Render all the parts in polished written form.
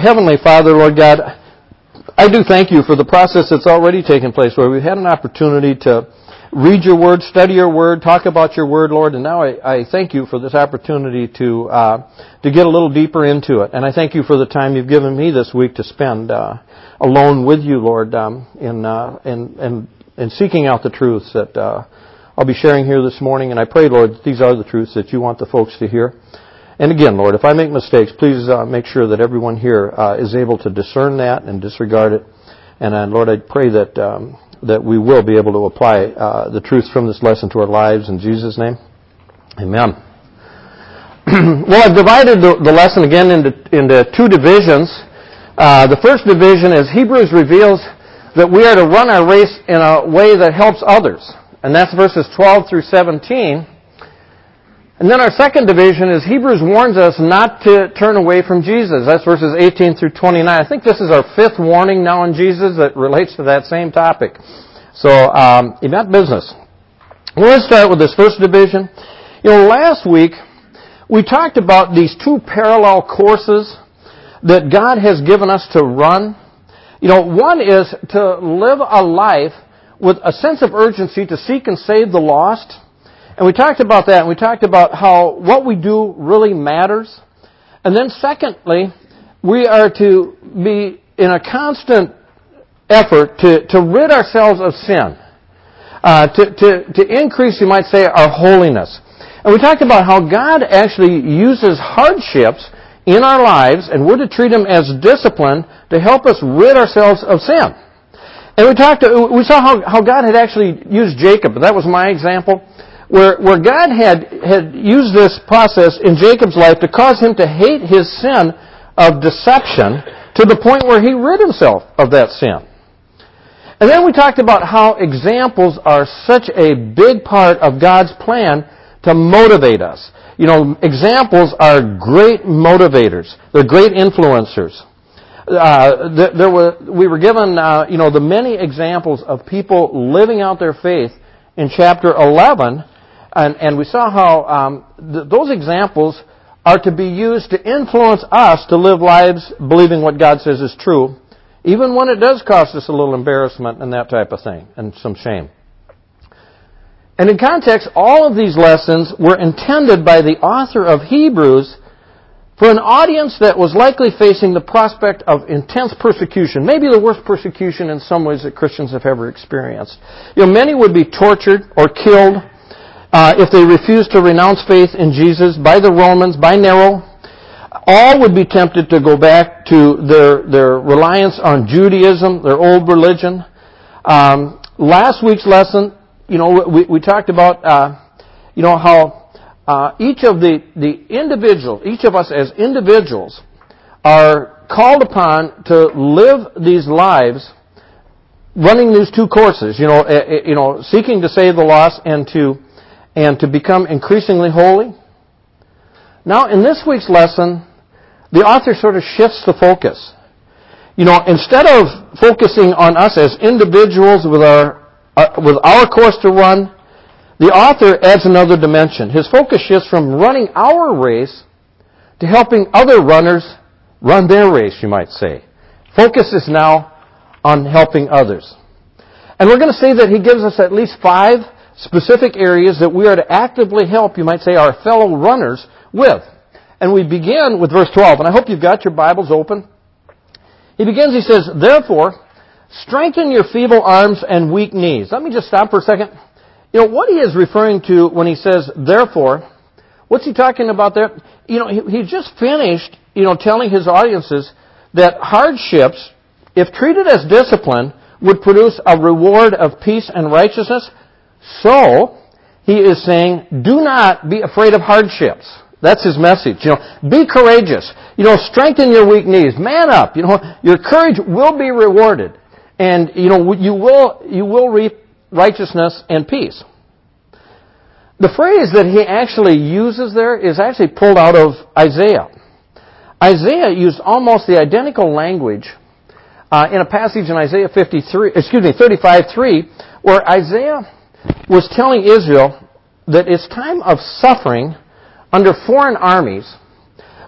Heavenly Father, Lord God, I do thank you for the process that's already taken place, where we've had an opportunity to read your word, study your word, talk about your word, Lord, and now I thank you for this opportunity to get a little deeper into it. And I thank you for the time you've given me this week to spend alone with you, Lord, in seeking out the truths that I'll be sharing here this morning. And I pray, Lord, that these are the truths that you want the folks to hear. And again, Lord, if I make mistakes, please make sure that everyone here is able to discern that and disregard it. And Lord, I pray that we will be able to apply the truths from this lesson to our lives in Jesus' name. Amen. Well, I've divided the lesson again into two divisions. The first division is Hebrews reveals that we are to run our race in a way that helps others. And that's verses 12 through 17. And then our second division is Hebrews warns us not to turn away from Jesus. That's verses 18 through 29. I think this is our fifth warning now in Jesus that relates to that same topic. So, event business. Well, let's start with this first division. Last week we talked about these two parallel courses that God has given us to run. One is to live a life with a sense of urgency to seek and save the lost. And we talked about that, and we talked about how what we do really matters. And then secondly, we are to be in a constant effort to rid ourselves of sin, to increase, you might say, our holiness. And we talked about how God actually uses hardships in our lives, and we're to treat them as discipline to help us rid ourselves of sin. And we saw how God had actually used Jacob, and that was my example, where God had used this process in Jacob's life to cause him to hate his sin of deception to the point where he rid himself of that sin. And then we talked about how examples are such a big part of God's plan to motivate us. Examples are great motivators. They're great influencers. We were given, the many examples of people living out their faith in chapter 11, and we saw how those examples are to be used to influence us to live lives believing what God says is true, even when it does cost us a little embarrassment and that type of thing, and some shame. And in context, all of these lessons were intended by the author of Hebrews for an audience that was likely facing the prospect of intense persecution, maybe the worst persecution in some ways that Christians have ever experienced. Many would be tortured or killed if they refused to renounce faith in Jesus by the Romans, by Nero. All would be tempted to go back to their reliance on Judaism, their old religion. Last week's lesson, we talked about, how each of the individuals, each of us as individuals, are called upon to live these lives running these two courses, seeking to save the lost and to become increasingly holy. Now, in this week's lesson, the author sort of shifts the focus. Instead of focusing on us as individuals with our course to run, the author adds another dimension. His focus shifts from running our race to helping other runners run their race, you might say. Focus is now on helping others. And we're going to say that he gives us at least 5 specific areas that we are to actively help, you might say, our fellow runners with. And we begin with verse 12, and I hope you've got your Bibles open. He says, therefore, strengthen your feeble arms and weak knees. Let me just stop for a second. What he is referring to when he says, therefore, what's he talking about there? He just finished, telling his audiences that hardships, if treated as discipline, would produce a reward of peace and righteousness. So, he is saying, do not be afraid of hardships. That's his message. Be courageous. Strengthen your weak knees. Man up. Your courage will be rewarded. And, you will reap righteousness and peace. The phrase that he actually uses there is actually pulled out of Isaiah. Isaiah used almost the identical language in a passage in Isaiah 35:3, where Isaiah was telling Israel that its time of suffering under foreign armies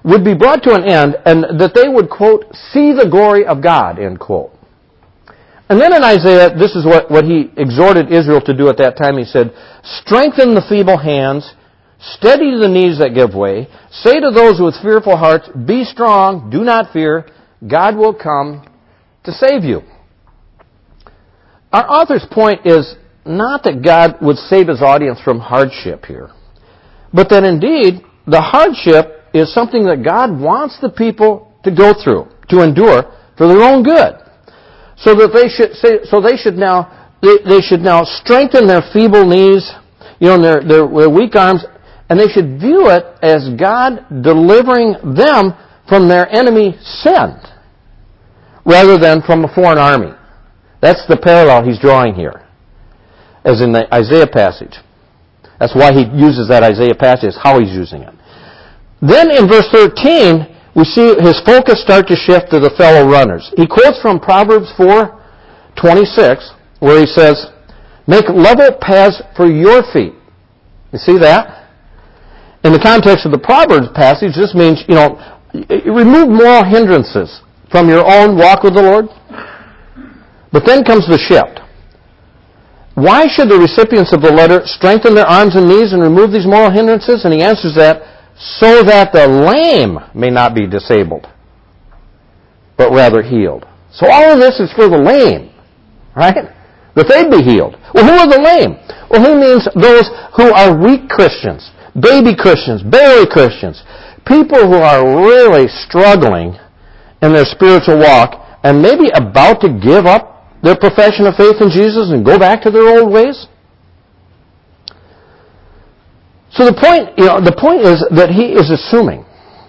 would be brought to an end, and that they would, quote, see the glory of God, end quote. And then in Isaiah, this is what he exhorted Israel to do at that time. He said, strengthen the feeble hands, steady the knees that give way, say to those with fearful hearts, be strong, do not fear, God will come to save you. Our author's point is not that God would save his audience from hardship here, but that indeed the hardship is something that God wants the people to go through, to endure for their own good. So that they should now strengthen their feeble knees, and their weak arms, and they should view it as God delivering them from their enemy sin, rather than from a foreign army. That's the parallel he's drawing here, as in the Isaiah passage. That's why he uses that Isaiah passage, how he's using it. Then in verse 13, we see his focus start to shift to the fellow runners. He quotes from Proverbs 4:26, where he says, make level paths for your feet. You see that? In the context of the Proverbs passage, this means, remove moral hindrances from your own walk with the Lord. But then comes the shift. Why should the recipients of the letter strengthen their arms and knees and remove these moral hindrances? And he answers that, so that the lame may not be disabled, but rather healed. So all of this is for the lame, right? That they'd be healed. Well, who are the lame? Well, he means those who are weak Christians, baby Christians, barely Christians, people who are really struggling in their spiritual walk and maybe about to give up their profession of faith in Jesus and go back to their old ways. So the point is that he is assuming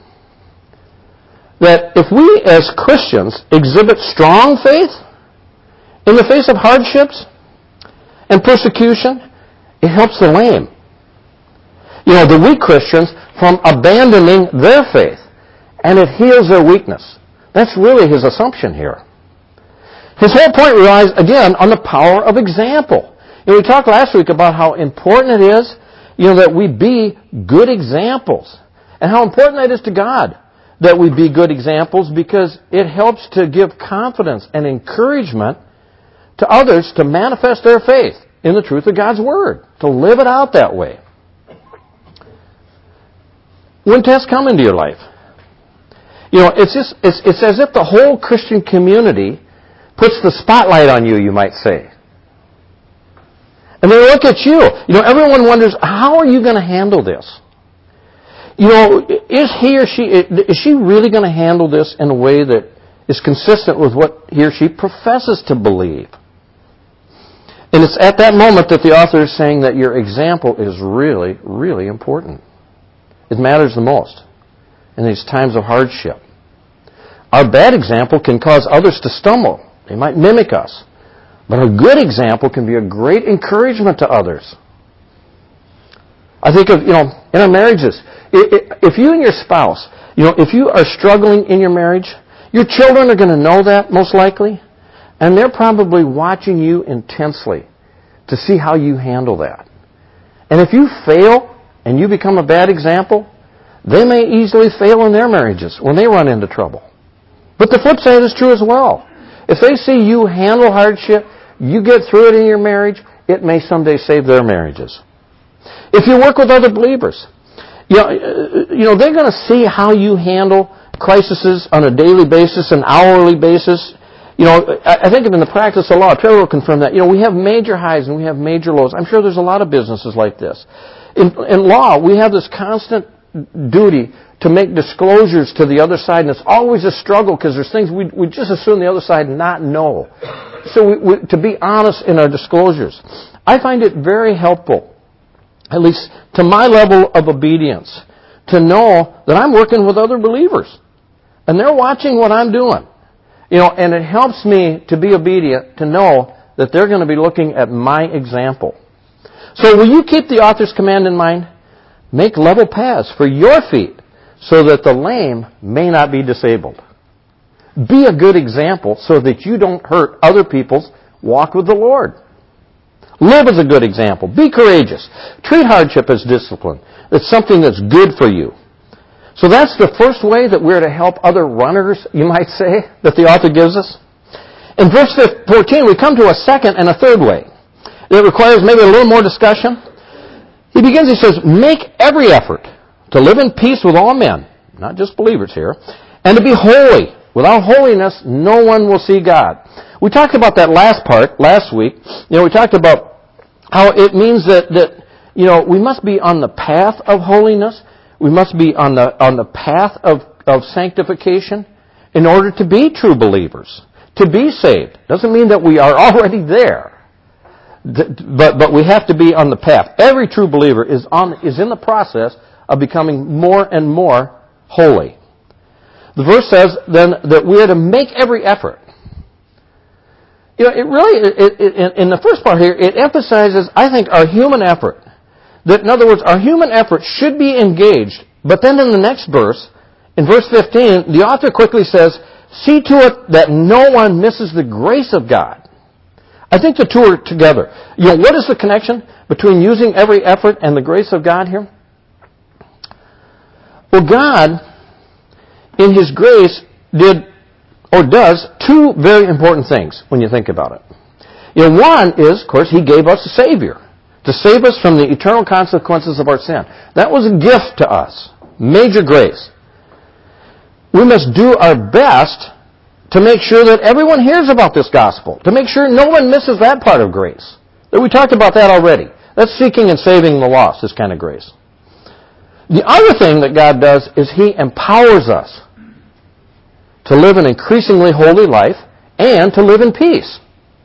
that if we as Christians exhibit strong faith in the face of hardships and persecution, it helps the lame. The weak Christians from abandoning their faith, and it heals their weakness. That's really his assumption here. His whole point relies, again, on the power of example. We talked last week about how important it is that we be good examples. And how important that is to God, that we be good examples, because it helps to give confidence and encouragement to others to manifest their faith in the truth of God's Word, to live it out that way. When tests come into your life, it's as if the whole Christian community puts the spotlight on you, you might say. And they look at you. Everyone wonders, how are you going to handle this? Is he or she, is she really going to handle this in a way that is consistent with what he or she professes to believe? And it's at that moment that the author is saying that your example is really, really important. It matters the most in these times of hardship. Our bad example can cause others to stumble. They might mimic us. But a good example can be a great encouragement to others. I think of, in our marriages, if you and your spouse, if you are struggling in your marriage, your children are going to know that, most likely, and they're probably watching you intensely to see how you handle that. And if you fail and you become a bad example, they may easily fail in their marriages when they run into trouble. But the flip side is true as well. If they see you handle hardship, you get through it in your marriage, it may someday save their marriages. If you work with other believers, they're going to see how you handle crises on a daily basis, an hourly basis. I think in the practice of law, Trevor will confirm that. We have major highs and we have major lows. I'm sure there's a lot of businesses like this. In law, we have this constant duty to make disclosures to the other side, and it's always a struggle because there's things we just assume the other side not know. So to be honest in our disclosures. I find it very helpful, at least to my level of obedience, to know that I'm working with other believers. And they're watching what I'm doing. And it helps me to be obedient, to know that they're going to be looking at my example. So will you keep the author's command in mind? Make level paths for your feet so that the lame may not be disabled. Be a good example so that you don't hurt other people's walk with the Lord. Live as a good example. Be courageous. Treat hardship as discipline. It's something that's good for you. So that's the first way that we're to help other runners, you might say, that the author gives us. In verse 14, we come to a second and a third way. It requires maybe a little more discussion. He says, make every effort to live in peace with all men, not just believers here, and to be holy. Without holiness, no one will see God. We talked about that last part last week. We talked about how it means that we must be on the path of holiness. We must be on the path of sanctification in order to be true believers, to be saved. Doesn't mean that we are already there. But we have to be on the path. Every true believer is in the process of becoming more and more holy. The verse says then that we are to make every effort. In the first part here, it emphasizes, I think, our human effort. That, in other words, our human effort should be engaged. But then in the next verse, in verse 15, the author quickly says, see to it that no one misses the grace of God. I think the two are together. What is the connection between using every effort and the grace of God here? Well, God, in His grace, does two very important things when you think about it. One is, of course, He gave us a Savior to save us from the eternal consequences of our sin. That was a gift to us. Major grace. We must do our best to make sure that everyone hears about this gospel, to make sure no one misses that part of grace. We talked about that already. That's seeking and saving the lost, this kind of grace. The other thing that God does is He empowers us to live an increasingly holy life and to live in peace.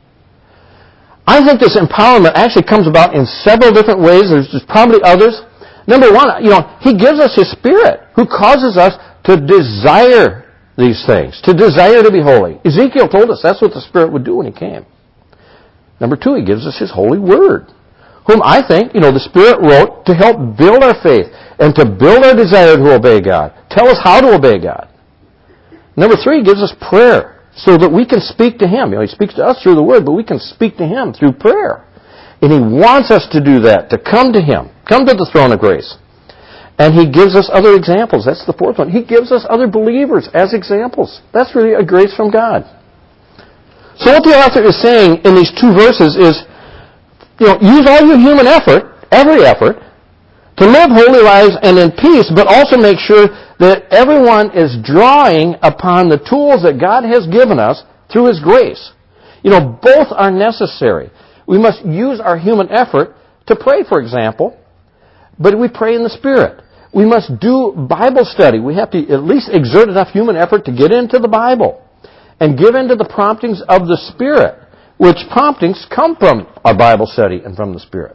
I think this empowerment actually comes about in several different ways. There's probably others. Number one, He gives us His Spirit, who causes us to desire these things, to desire to be holy. Ezekiel told us that's what the Spirit would do when He came. Number two, He gives us His holy Word, whom I think, the Spirit wrote to help build our faith and to build our desire to obey God, tell us how to obey God. Number three, He gives us prayer so that we can speak to Him. He speaks to us through the Word, but we can speak to Him through prayer. And He wants us to do that, to come to Him, come to the throne of grace. And He gives us other examples. That's the fourth one. He gives us other believers as examples. That's really a grace from God. So what the author is saying in these two verses is, use all your human effort, every effort, to live holy lives and in peace, but also make sure that everyone is drawing upon the tools that God has given us through His grace. Both are necessary. We must use our human effort to pray, for example, but we pray in the Spirit. We must do Bible study. We have to at least exert enough human effort to get into the Bible and give into the promptings of the Spirit, which promptings come from our Bible study and from the Spirit.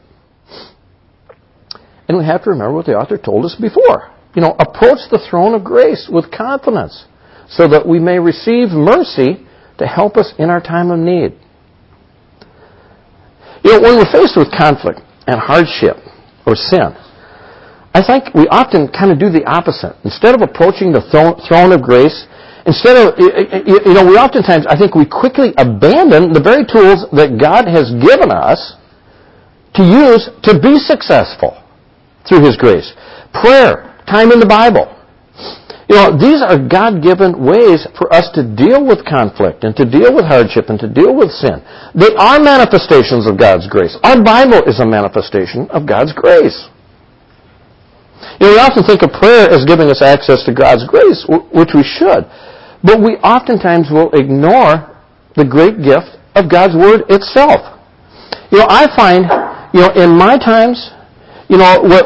And we have to remember what the author told us before. Approach the throne of grace with confidence so that we may receive mercy to help us in our time of need. When we're faced with conflict and hardship or sin, I think we often kind of do the opposite. Instead of approaching the throne of grace, we oftentimes, I think we quickly abandon the very tools that God has given us to use to be successful through His grace. Prayer, time in the Bible. These are God-given ways for us to deal with conflict and to deal with hardship and to deal with sin. They are manifestations of God's grace. Our Bible is a manifestation of God's grace. We often think of prayer as giving us access to God's grace, which we should. But we oftentimes will ignore the great gift of God's Word itself. I find, in my times, in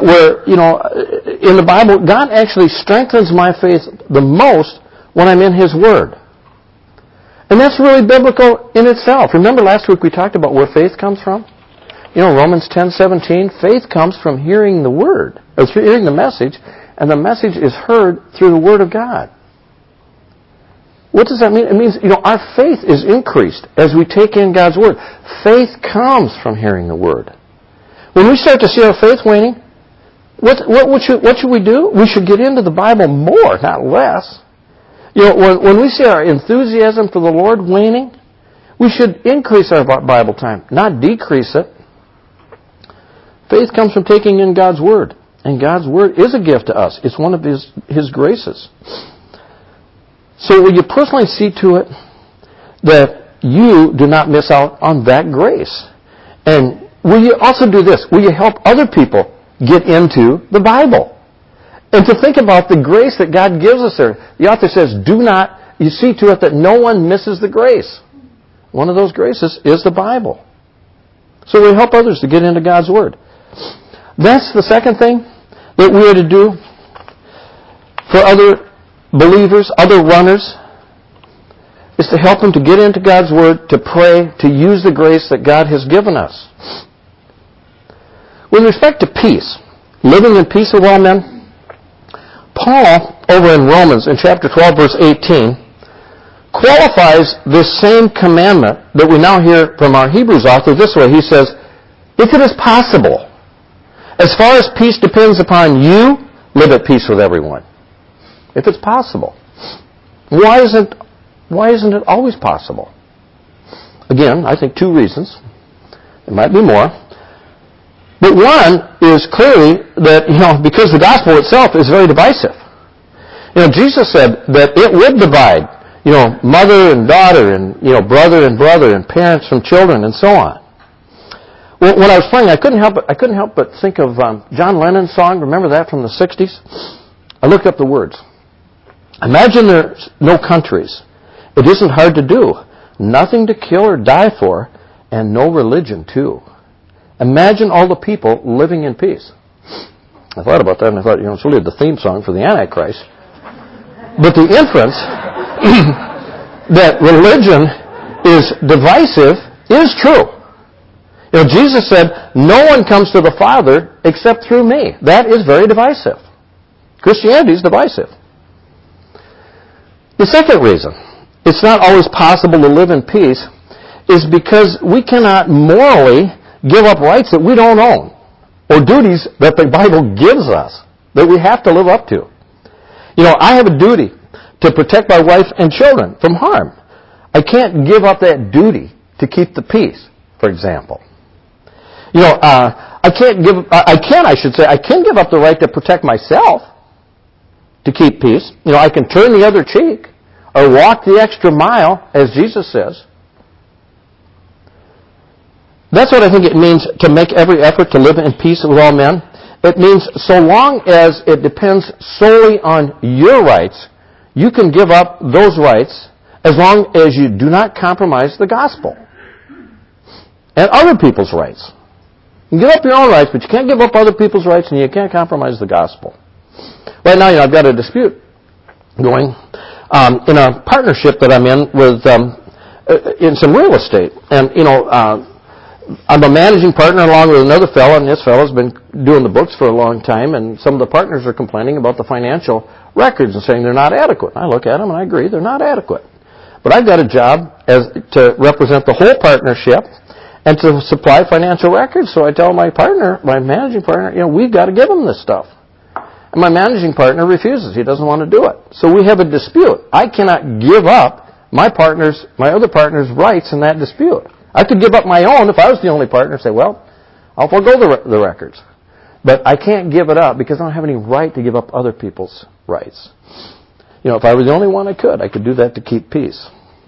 the Bible, God actually strengthens my faith the most when I'm in His Word. And that's really biblical in itself. Remember last week we talked about where faith comes from? Romans 10:17, faith comes from hearing the Word, or hearing the message, and the message is heard through the Word of God. What does that mean? It means, our faith is increased as we take in God's Word. Faith comes from hearing the Word. When we start to see our faith waning, what should we do? We should get into the Bible more, not less. When we see our enthusiasm for the Lord waning, we should increase our Bible time, not decrease it. Faith comes from taking in God's Word. And God's Word is a gift to us. It's one of His graces. So will you personally see to it that you do not miss out on that grace? And will you also do this? Will you help other people get into the Bible? And to think about the grace that God gives us there. The author says, you see to it that no one misses the grace. One of those graces is the Bible. So we help others to get into God's Word. That's the second thing that we are to do for other believers, other runners, is to help them to get into God's Word, to pray, to use the grace that God has given us. With respect to peace, living in peace with all men, Paul, over in Romans, in chapter 12, verse 18, qualifies this same commandment that we now hear from our Hebrews author this way. He says, if it is possible, as far as peace depends upon you, live at peace with everyone. If it's possible. Why isn't it always possible? Again, I think two reasons. There might be more. But one is clearly that, because the gospel itself is very divisive. Jesus said that it would divide, mother and daughter and, brother and brother and parents from children and so on. Well, when I was praying, I couldn't help but think of John Lennon's song. Remember that from the 60s? I looked up the words. Imagine there's no countries. It isn't hard to do. Nothing to kill or die for, and no religion too. Imagine all the people living in peace. I thought about that and I thought, it's really the theme song for the Antichrist. But the inference that religion is divisive is true. Jesus said, no one comes to the Father except through me. That is very divisive. Christianity is divisive. The second reason it's not always possible to live in peace is because we cannot morally give up rights that we don't own or duties that the Bible gives us that we have to live up to. I have a duty to protect my wife and children from harm. I can't give up that duty to keep the peace, for example. I can give up the right to protect myself to keep peace. I can turn the other cheek or walk the extra mile, as Jesus says. That's what I think it means to make every effort to live in peace with all men. It means so long as it depends solely on your rights, you can give up those rights as long as you do not compromise the gospel and other people's rights. You can give up your own rights, but you can't give up other people's rights and you can't compromise the gospel. Right now, I've got a dispute going in a partnership that I'm in with in some real estate. And, I'm a managing partner along with another fellow, and this fellow's been doing the books for a long time, and some of the partners are complaining about the financial records and saying they're not adequate. I look at them and I agree, they're not adequate. But I've got a job to represent the whole partnership and to supply financial records. So I tell my managing partner, we've got to give them this stuff. And my managing partner refuses. He doesn't want to do it. So we have a dispute. I cannot give up my other partner's rights in that dispute. I could give up my own if I was the only partner and say, well, I'll forego the records. But I can't give it up because I don't have any right to give up other people's rights. If I were the only one I could do that to keep peace.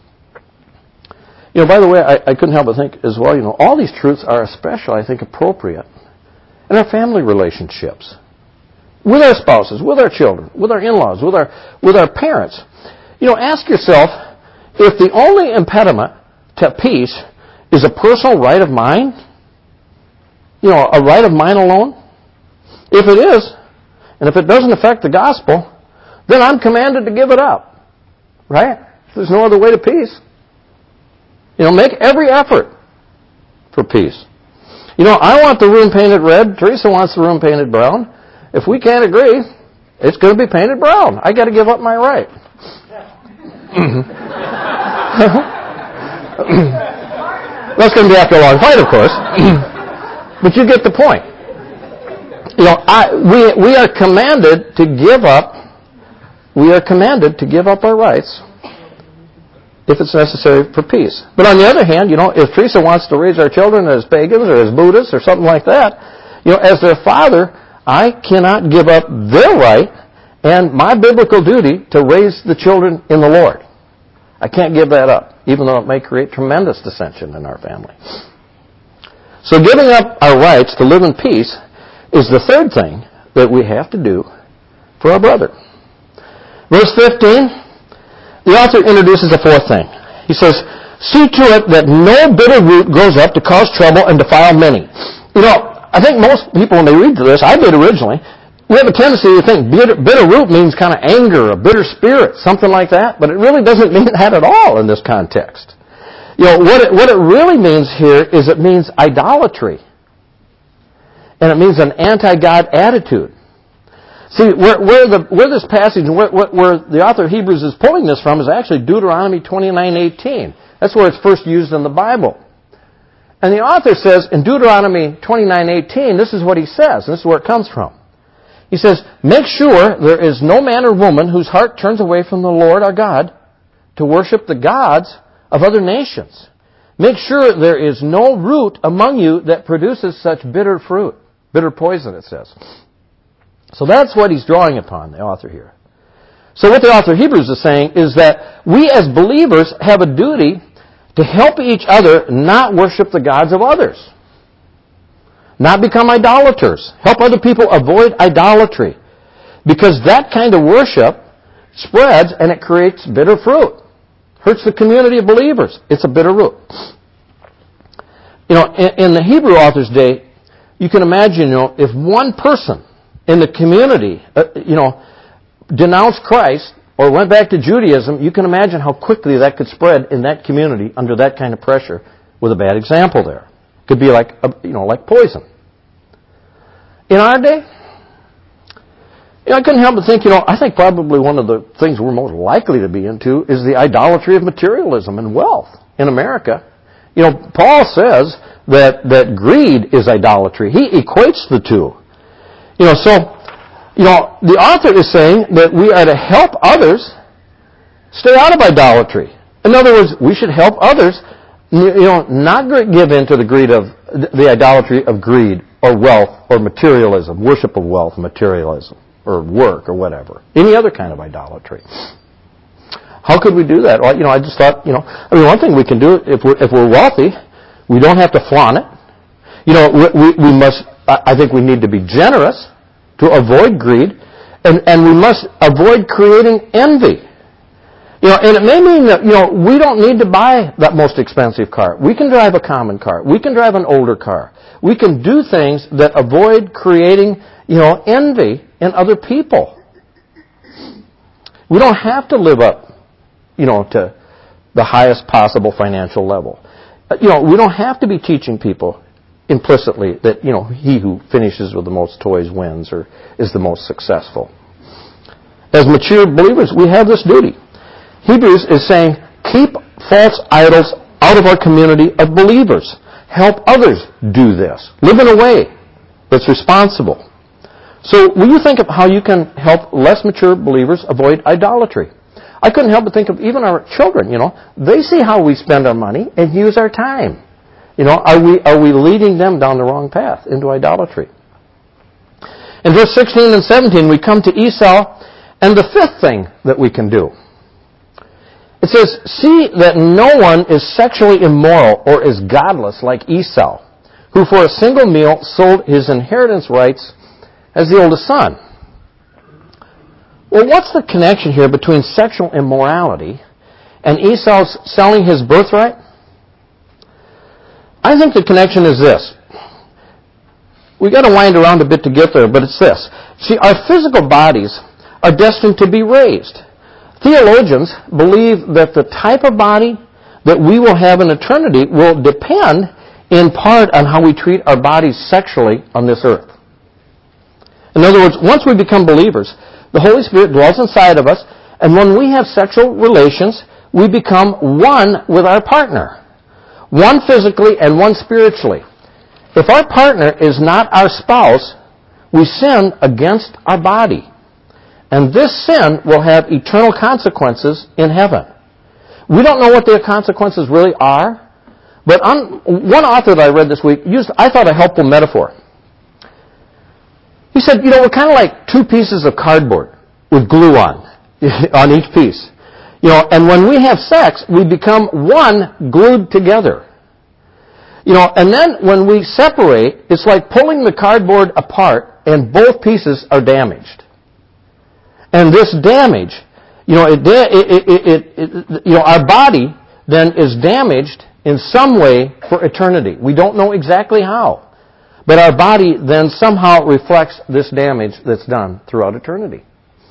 By the way, I couldn't help but think as well, all these truths are especially, I think, appropriate in our family relationships. With our spouses, with our children, with our in-laws, with our parents. Ask yourself, if the only impediment to peace is a personal right of mine, a right of mine alone, if it is, and if it doesn't affect the gospel, then I'm commanded to give it up. Right? There's no other way to peace. Make every effort for peace. I want the room painted red. Teresa wants the room painted brown. If we can't agree, it's going to be painted brown. I got to give up my right. That's going to be after a long fight, of course. But you get the point. We are commanded to give up. We are commanded to give up our rights if it's necessary for peace. But on the other hand, if Teresa wants to raise our children as pagans or as Buddhists or something like that, as their father, I cannot give up their right and my biblical duty to raise the children in the Lord. I can't give that up, even though it may create tremendous dissension in our family. So giving up our rights to live in peace is the third thing that we have to do for our brother. Verse 15, the author introduces a fourth thing. He says, see to it that no bitter root grows up to cause trouble and defile many. You know, I think most people, when they read this, I did originally, we have a tendency to think bitter root means kind of anger, a bitter spirit, something like that, but it really doesn't mean that at all in this context. You know, what it really means here is it means idolatry. And it means an anti-God attitude. See, where this passage, where the author of Hebrews is pulling this from is actually Deuteronomy 29:18. That's where it's first used in the Bible. And the author says in Deuteronomy 29:18, this is what he says, and this is where it comes from. He says, make sure there is no man or woman whose heart turns away from the Lord our God to worship the gods of other nations. Make sure there is no root among you that produces such bitter fruit. Bitter poison, it says. So that's what he's drawing upon, the author here. So what the author of Hebrews is saying is that we as believers have a duty to help each other not worship the gods of others. Not become idolaters. Help other people avoid idolatry. Because that kind of worship spreads and it creates bitter fruit. Hurts the community of believers. It's a bitter root. You know, in the Hebrew author's day, you can imagine, you know, if one person in the community, denounced Christ or went back to Judaism, you can imagine how quickly that could spread in that community under that kind of pressure with a bad example there. It could be like poison. In our day, I couldn't help but think, I think probably one of the things we're most likely to be into is the idolatry of materialism and wealth in America. Paul says that greed is idolatry. He equates the two. The author is saying that we are to help others stay out of idolatry. In other words, we should help others, not give in to the idolatry of greed or wealth or materialism, worship of wealth, materialism, or work or whatever. Any other kind of idolatry. How could we do that? Well, I just thought, one thing we can do if we're wealthy, we don't have to flaunt it. We must. I think we need to be generous to avoid greed, and we must avoid creating envy. And it may mean that, we don't need to buy that most expensive car. We can drive a common car. We can drive an older car. We can do things that avoid creating, envy in other people. We don't have to live up, to the highest possible financial level. We don't have to be teaching people implicitly that, he who finishes with the most toys wins or is the most successful. As mature believers, we have this duty. Hebrews is saying, keep false idols out of our community of believers. Help others do this. Live in a way that's responsible. So will you think of how you can help less mature believers avoid idolatry? I couldn't help but think of even our children, They see how we spend our money and use our time. Are we leading them down the wrong path into idolatry? In verse 16 and 17, we come to Esau and the fifth thing that we can do. It says, see that no one is sexually immoral or is godless like Esau, who for a single meal sold his inheritance rights as the oldest son. Well, what's the connection here between sexual immorality and Esau's selling his birthright? I think the connection is this. We've got to wind around a bit to get there, but it's this. See, our physical bodies are destined to be raised. Theologians believe that the type of body that we will have in eternity will depend in part on how we treat our bodies sexually on this earth. In other words, once we become believers, the Holy Spirit dwells inside of us, and when we have sexual relations, we become one with our partner. One physically and one spiritually. If our partner is not our spouse, we sin against our body. And this sin will have eternal consequences in heaven. We don't know what the consequences really are, but one author that I read this week used, I thought, a helpful metaphor. He said, we're kind of like two pieces of cardboard with glue on each piece. And when we have sex, we become one glued together. And then when we separate, it's like pulling the cardboard apart and both pieces are damaged. And this damage, our body then is damaged in some way for eternity. We don't know exactly how. But our body then somehow reflects this damage that's done throughout eternity.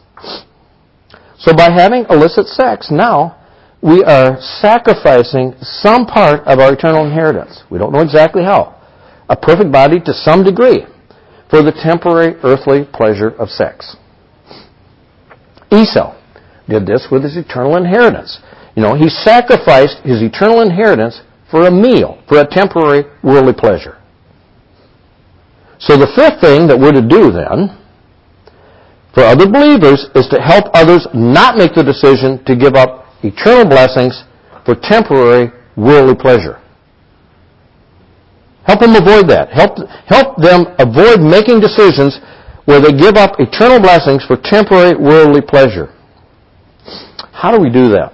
So by having illicit sex, now we are sacrificing some part of our eternal inheritance. We don't know exactly how. A perfect body to some degree for the temporary earthly pleasure of sex. Esau did this with his eternal inheritance. He sacrificed his eternal inheritance for a meal, for a temporary worldly pleasure. So the fifth thing that we're to do then, for other believers, is to help others not make the decision to give up eternal blessings for temporary worldly pleasure. Help them avoid that. Help them avoid making decisions where they give up eternal blessings for temporary worldly pleasure. How do we do that?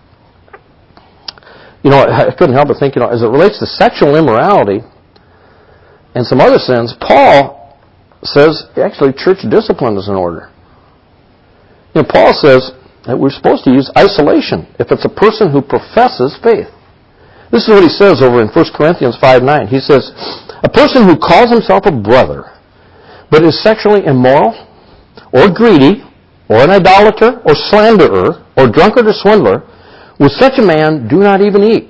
I couldn't help but think, as it relates to sexual immorality and some other sins, Paul says, actually, church discipline is in order. Paul says that we're supposed to use isolation if it's a person who professes faith. This is what he says over in 1 Corinthians 5:9. He says, a person who calls himself a brother, but is sexually immoral, or greedy, or an idolater, or slanderer, or drunkard or swindler, with such a man do not even eat.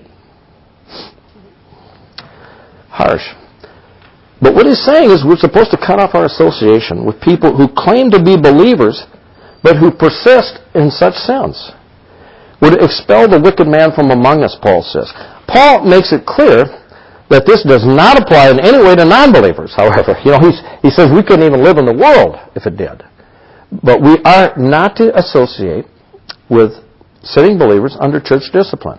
Harsh. But what he's saying is we're supposed to cut off our association with people who claim to be believers, but who persist in such sins. We're to expel the wicked man from among us, Paul says. Paul makes it clear that this does not apply in any way to non-believers, however. He says we couldn't even live in the world if it did. But we are not to associate with sitting believers under church discipline.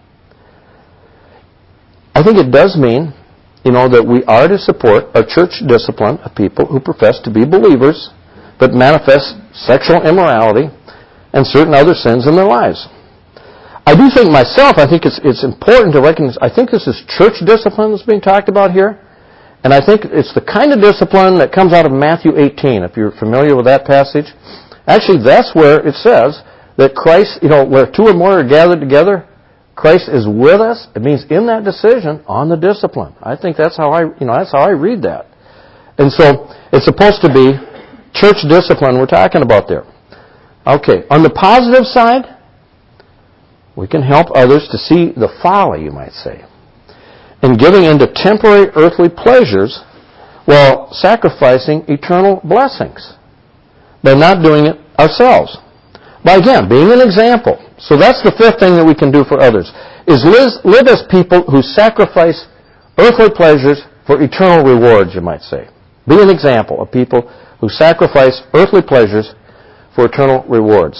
I think it does mean, that we are to support a church discipline of people who profess to be believers, but manifest sexual immorality and certain other sins in their lives. I do think myself, I think it's important to recognize, I think this is church discipline that's being talked about here. And I think it's the kind of discipline that comes out of Matthew 18, if you're familiar with that passage. Actually, that's where it says that Christ, where two or more are gathered together, Christ is with us. It means in that decision on the discipline. I think that's how I read that. And so it's supposed to be church discipline we're talking about there. Okay, on the positive side, we can help others to see the folly, you might say, in giving into temporary earthly pleasures while sacrificing eternal blessings by not doing it ourselves. By, again, being an example. So that's the fifth thing that we can do for others, is live as people who sacrifice earthly pleasures for eternal rewards, you might say. Be an example of people who sacrifice earthly pleasures for eternal rewards.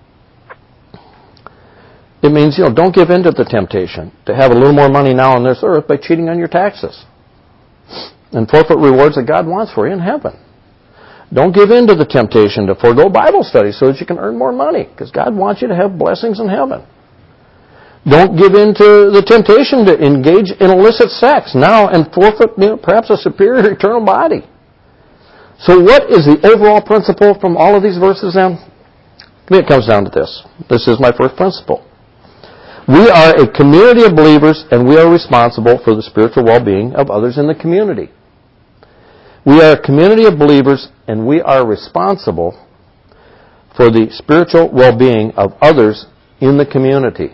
It means, don't give in to the temptation to have a little more money now on this earth by cheating on your taxes and forfeit rewards that God wants for you in heaven. Don't give in to the temptation to forego Bible study so that you can earn more money, because God wants you to have blessings in heaven. Don't give in to the temptation to engage in illicit sex now and forfeit perhaps a superior eternal body. So what is the overall principle from all of these verses then? To me it comes down to this. This is my first principle. We are a community of believers, and we are responsible for the spiritual well-being of others in the community. We are a community of believers, and we are responsible for the spiritual well-being of others in the community.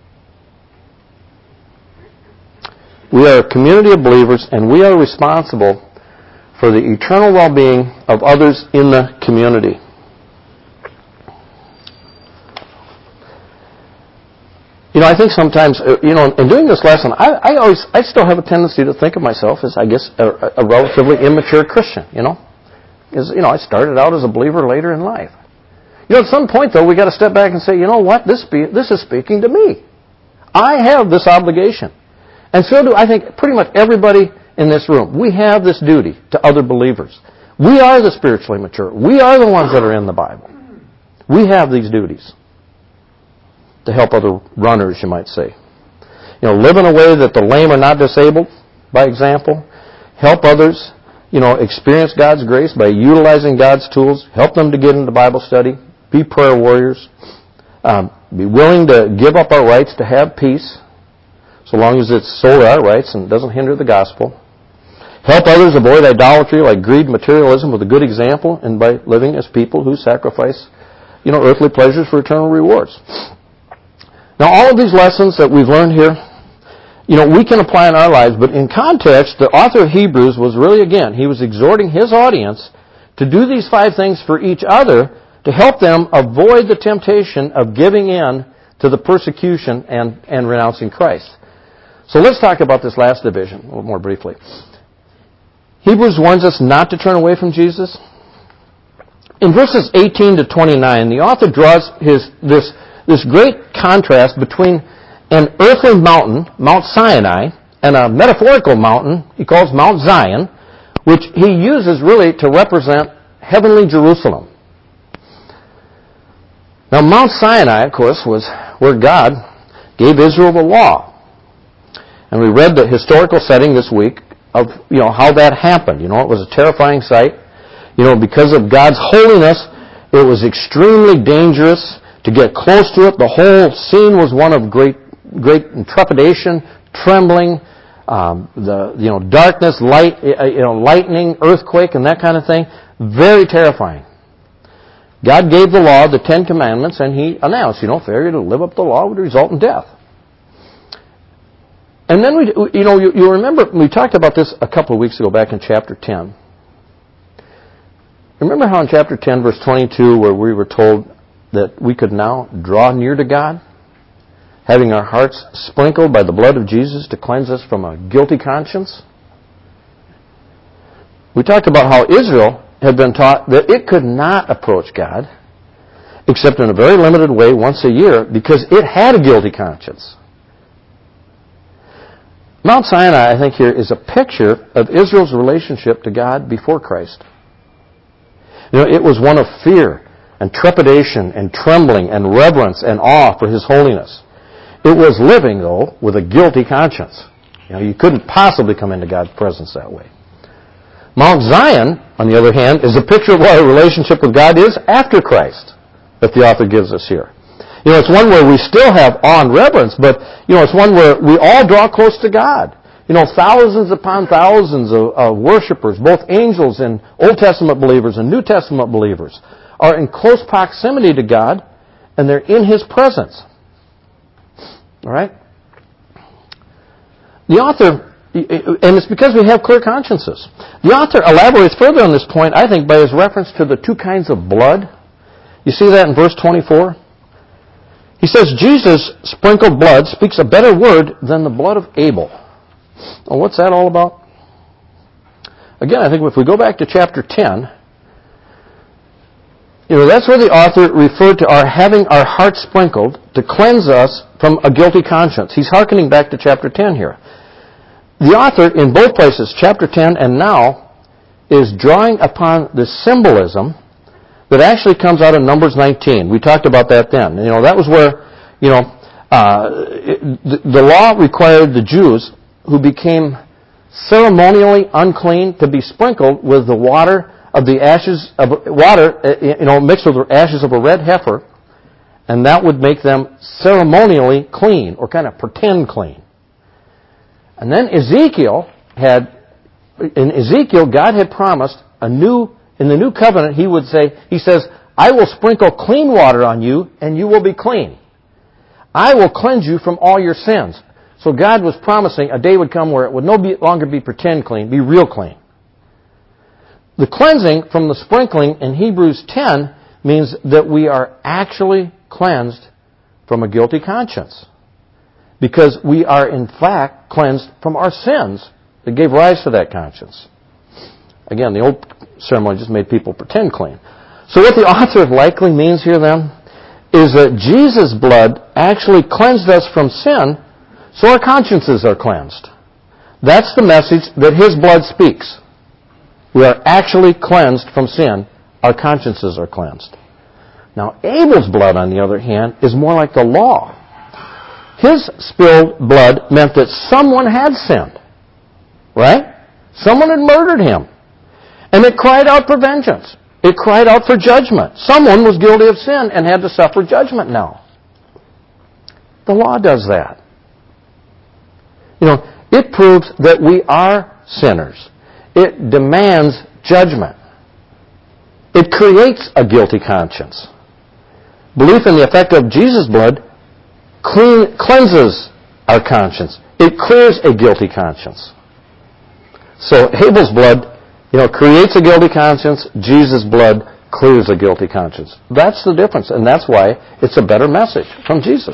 We are a community of believers, and we are responsible for the eternal well-being of others in the community. I think sometimes, in doing this lesson, I still have a tendency to think of myself as, I guess, a relatively immature Christian, Because, I started out as a believer later in life. At some point, though, we got to step back and say, what? This is speaking to me. I have this obligation. And so do, I think, pretty much everybody in this room. We have this duty to other believers. We are the spiritually mature. We are the ones that are in the Bible. We have these duties to help other runners, you might say. Live in a way that the lame are not disabled, by example. Help others, experience God's grace by utilizing God's tools. Help them to get into Bible study. Be prayer warriors. Be willing to give up our rights to have peace, so long as it's solely our rights and doesn't hinder the gospel. Help others avoid idolatry like greed, materialism with a good example, and by living as people who sacrifice, earthly pleasures for eternal rewards. Now, all of these lessons that we've learned here, we can apply in our lives, but in context, the author of Hebrews was really, again, he was exhorting his audience to do these 5 things for each other to help them avoid the temptation of giving in to the persecution and renouncing Christ. So let's talk about this last division a little more briefly. Hebrews warns us not to turn away from Jesus. In verses 18 to 29, the author draws this great contrast between an earthly mountain, Mount Sinai, and a metaphorical mountain he calls Mount Zion, which he uses really to represent heavenly Jerusalem. Now, Mount Sinai, of course, was where God gave Israel the law. And we read the historical setting this week of, how that happened. It was a terrifying sight. Because of God's holiness, it was extremely dangerous to get close to it. The whole scene was one of great trepidation, trembling, darkness, light, lightning, earthquake, and that kind of thing. Very terrifying. God gave the law, the 10 Commandments, and He announced, failure to live up to the law would result in death. And then you remember, we talked about this a couple of weeks ago back in chapter 10. Remember how in chapter 10, verse 22, where we were told that we could now draw near to God, having our hearts sprinkled by the blood of Jesus to cleanse us from a guilty conscience? We talked about how Israel had been taught that it could not approach God except in a very limited way once a year because it had a guilty conscience. Mount Sinai, I think here, is a picture of Israel's relationship to God before Christ. It was one of fear and trepidation and trembling and reverence and awe for His holiness. It was living, though, with a guilty conscience. You couldn't possibly come into God's presence that way. Mount Zion, on the other hand, is a picture of what our relationship with God is after Christ that the author gives us here. It's one where we still have awe and reverence, but, it's one where we all draw close to God. Thousands upon thousands of worshipers, both angels and Old Testament believers and New Testament believers, are in close proximity to God, and they're in His presence. All right? The author, and it's because we have clear consciences. The author elaborates further on this point, I think, by his reference to the 2 kinds of blood. You see that in verse 24? He says, Jesus' sprinkled blood speaks a better word than the blood of Abel. Well, what's that all about? Again, I think if we go back to chapter 10, that's where the author referred to our having our hearts sprinkled to cleanse us from a guilty conscience. He's hearkening back to chapter 10 here. The author, in both places, chapter 10 and now, is drawing upon the symbolism that actually comes out of Numbers 19. We talked about that then. That was where, the law required the Jews who became ceremonially unclean to be sprinkled with the water of the ashes of water, mixed with the ashes of a red heifer, and that would make them ceremonially clean or kind of pretend clean. And then Ezekiel, God had promised in the new covenant, He says, I will sprinkle clean water on you, and you will be clean. I will cleanse you from all your sins. So God was promising a day would come where it would no longer be pretend clean, be real clean. The cleansing from the sprinkling in Hebrews 10 means that we are actually cleansed from a guilty conscience. Because we are, in fact, cleansed from our sins that gave rise to that conscience. Again, the old ceremony just made people pretend clean. So what the author likely means here then is that Jesus' blood actually cleansed us from sin, so our consciences are cleansed. That's the message that His blood speaks. we are actually cleansed from sin, our consciences are cleansed. Now, Abel's blood, on the other hand, is more like the law. His spilled blood meant that someone had sinned. Right? Someone had murdered him. And it cried out for vengeance. It cried out for judgment. Someone was guilty of sin and had to suffer judgment now. The law does that. It proves that we are sinners. It demands judgment. It creates a guilty conscience. Belief in the effect of Jesus' blood cleanses our conscience. It clears a guilty conscience. So Abel's blood, creates a guilty conscience. Jesus' blood clears a guilty conscience. That's the difference, and that's why it's a better message from Jesus.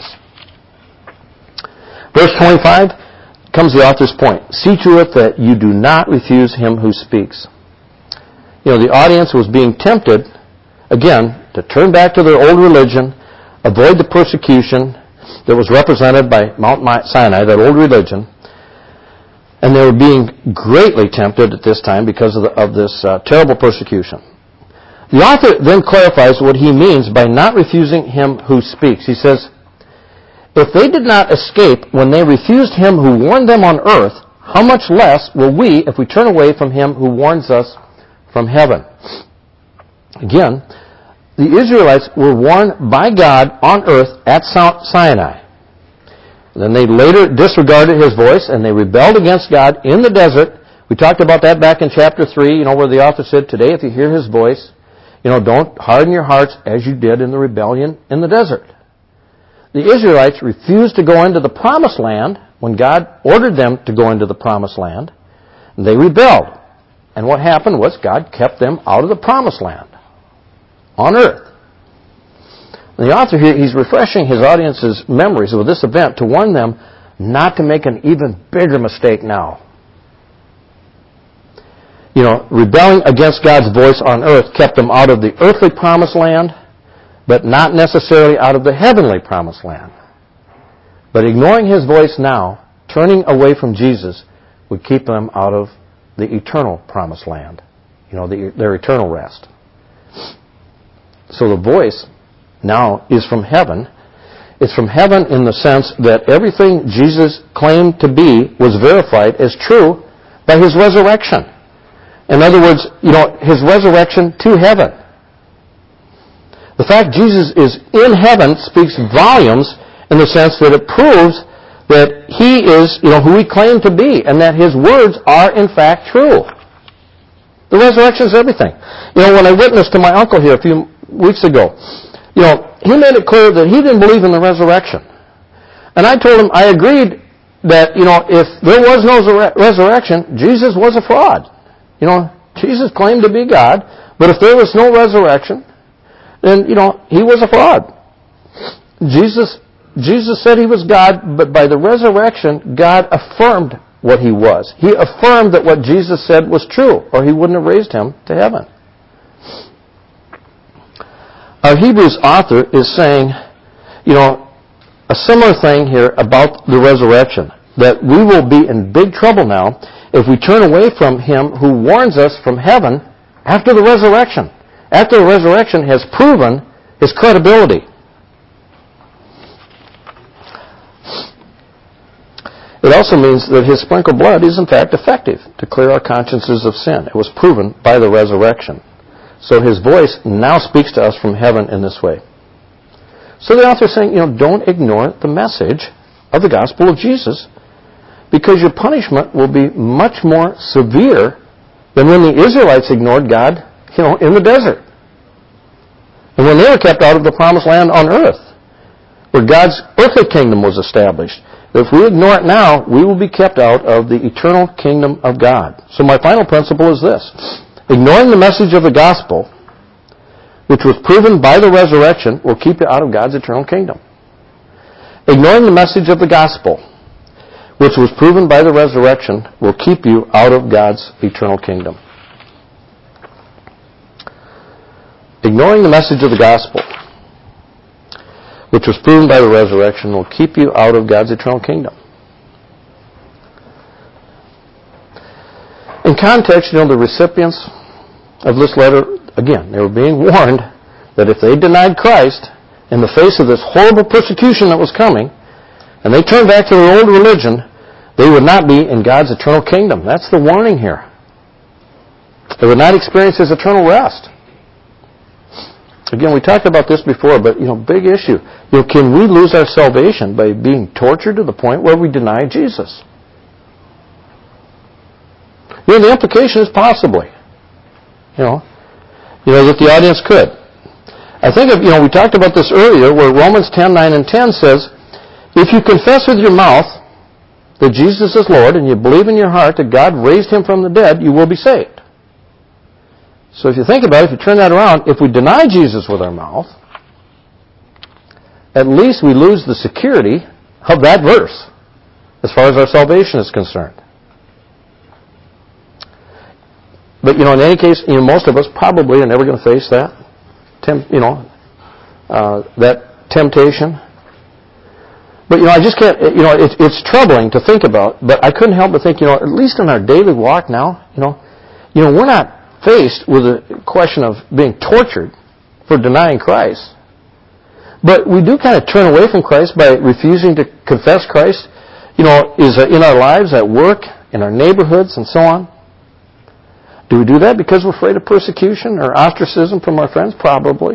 Verse 25 comes the author's point. See to it that you do not refuse him who speaks. The audience was being tempted, again, to turn back to their old religion, avoid the persecution that was represented by Mount Sinai, that old religion, and they were being greatly tempted at this time because of this terrible persecution. The author then clarifies what he means by not refusing him who speaks. He says, if they did not escape when they refused him who warned them on earth, how much less will we if we turn away from him who warns us from heaven? Again, the Israelites were warned by God on earth at Sinai. Then they later disregarded his voice and they rebelled against God in the desert. We talked about that back in chapter 3, where the author said, today if you hear his voice, don't harden your hearts as you did in the rebellion in the desert. The Israelites refused to go into the promised land when God ordered them to go into the promised land. They rebelled. And what happened was God kept them out of the promised land on earth. And the author here, he's refreshing his audience's memories of this event to warn them not to make an even bigger mistake now. Rebelling against God's voice on earth kept them out of the earthly promised land, but not necessarily out of the heavenly promised land. But ignoring his voice now, turning away from Jesus, would keep them out of the eternal promised land, their eternal rest. So the voice now is from heaven. It's from heaven in the sense that everything Jesus claimed to be was verified as true by his resurrection. In other words, his resurrection to heaven. The fact Jesus is in heaven speaks volumes in the sense that it proves that he is, who he claimed to be, and that his words are in fact true. The resurrection is everything. When I witnessed to my uncle here a few weeks ago, he made it clear that he didn't believe in the resurrection. And I told him I agreed that, if there was no resurrection, Jesus was a fraud. Jesus claimed to be God, but if there was no resurrection, then, he was a fraud. Jesus said he was God, but by the resurrection, God affirmed what he was. He affirmed that what Jesus said was true, or he wouldn't have raised him to heaven. Our Hebrews author is saying, a similar thing here about the resurrection, that we will be in big trouble now if we turn away from him who warns us from heaven after the resurrection. After the resurrection has proven his credibility. It also means that his sprinkled blood is in fact effective to clear our consciences of sin. It was proven by the resurrection. So his voice now speaks to us from heaven in this way. So the author is saying, don't ignore the message of the gospel of Jesus, because your punishment will be much more severe than when the Israelites ignored God, in the desert. And when they were kept out of the promised land on earth, where God's earthly kingdom was established. If we ignore it now, we will be kept out of the eternal kingdom of God. So my final principle is this. Ignoring the message of the gospel, which was proven by the resurrection, will keep you out of God's eternal kingdom. Ignoring the message of the gospel, which was proven by the resurrection, will keep you out of God's eternal kingdom. Ignoring the message of the gospel, which was proven by the resurrection, will keep you out of God's eternal kingdom. In context, the recipients of this letter, again, they were being warned that if they denied Christ in the face of this horrible persecution that was coming, and they turned back to their old religion, they would not be in God's eternal kingdom. That's the warning here. They would not experience His eternal rest. Again, we talked about this before, but, big issue. Can we lose our salvation by being tortured to the point where we deny Jesus? The implication is possibly. That the audience could. I think we talked about this earlier where Romans 10:9 and 10 says, if you confess with your mouth that Jesus is Lord and you believe in your heart that God raised Him from the dead, you will be saved. So if you think about it, if you turn that around, if we deny Jesus with our mouth, at least we lose the security of that verse as far as our salvation is concerned. But, in any case, most of us probably are never going to face that, that temptation. But, I just can't, it's troubling to think about, but I couldn't help but think, at least in our daily walk now, we're not faced with a question of being tortured for denying Christ. But we do kind of turn away from Christ by refusing to confess Christ, is in our lives, at work, in our neighborhoods, and so on. Do we do that because we're afraid of persecution or ostracism from our friends? Probably.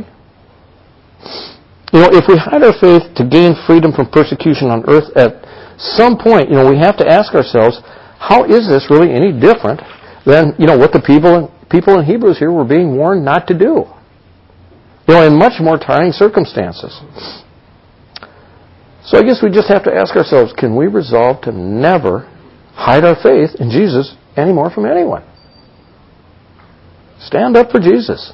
If we hide our faith to gain freedom from persecution on earth, at some point, we have to ask ourselves, how is this really any different than, what the people in Hebrews here were being warned not to do? In much more trying circumstances. So I guess we just have to ask ourselves, can we resolve to never hide our faith in Jesus anymore from anyone? Stand up for Jesus.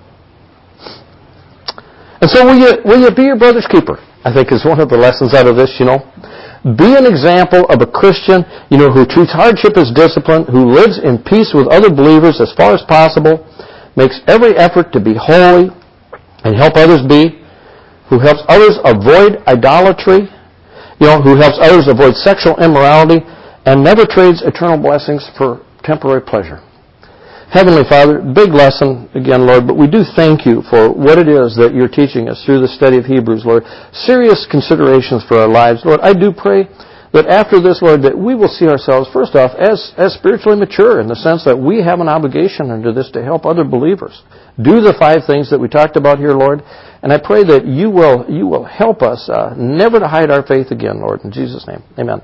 And so will you be your brother's keeper? I think is one of the lessons out of this, Be an example of a Christian, who treats hardship as discipline, who lives in peace with other believers as far as possible, makes every effort to be holy and help others be, who helps others avoid idolatry, who helps others avoid sexual immorality, and never trades eternal blessings for temporary pleasure. Heavenly Father, big lesson again, Lord, but we do thank You for what it is that You're teaching us through the study of Hebrews, Lord. Serious considerations for our lives. Lord, I do pray that after this, Lord, that we will see ourselves, first off, as spiritually mature in the sense that we have an obligation under this to help other believers. Do the 5 things that we talked about here, Lord. And I pray that You will help us never to hide our faith again, Lord. In Jesus' name, amen.